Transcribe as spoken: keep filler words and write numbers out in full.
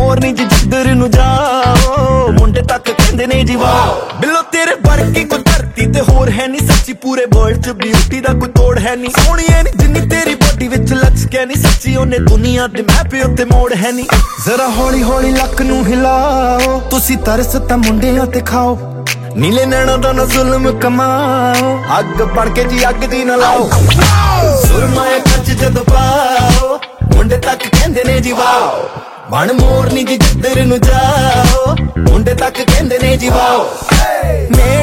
ਮੋਰਨੀ ਜੀ ਜਿੱਧਰ ਨੂੰ ਜਾਓ ਮੁੰਡੇ ਤੱਕ ਕਹਿੰਦੇ ਨੇ ਜੀ ਵਾਓ ਬਿੱਲੋ ਤੇਰੇ ਵਰਗੀ ਕੋਈ ਧਰਤੀ ਤੇ ਹੋਰ ਹੈ ਨਹੀਂ ਸੱਚੀ ਪੂਰੇ ਵਰਲਡ ਚ ਬਿਊਟੀ ਦਾ ਕੋਈ ਤੋੜ ਹੈ ਨਹੀਂ ਸੋਹਣੀਏ ਨੀ ਜਿੰਨੀ ਤੇਰੀ ਬੋਡੀ ਵਿੱਚ ਲਚਕਿਆ ਨਹੀਂ ਸੱਚੀ ਉਹਨੇ ਦੁਨੀਆ ਦੇ ਮੈਪ ਉੱਤੇ ਮੋੜ ਹੈ ਨਹੀਂ ਜ਼ਰਾ ਹੌਲੀ ਹੌਲੀ ਲੱਕ ਨੂੰ ਹਿਲਾਓ ਤੁਸੀਂ ਤਰਸ ਤਾਂ ਮੁੰਡਿਆਂ ਤੇ ਖਾਓ ਨੀਲੇ ਨੈਣਾਂ ਦਾ ਨਾ ਜ਼ੁਲਮ ਕਮਾਓ ਅੱਗ ਬਣ ਕੇ ਜੀ ਅੱਗ ਦੀ ਨਾ ਲਾਓ ਸੁਰਮਾਏ ਕੱਚ ਜਦੋਂ ਪਾਓ ਮੁੰਡੇ ਤੱਕ ਕਹਿੰਦੇ ਨੇ ਜੀ ਵਾਓ ਬਣ ਮੋਰਨੀ ਜੀ ਜਿੱਧਰ ਨੂੰ ਜਾਓ ਮੁੰਡੇ ਤੱਕ ਕਹਿੰਦੇ ਨੇ ਜੀ ਵਾਓ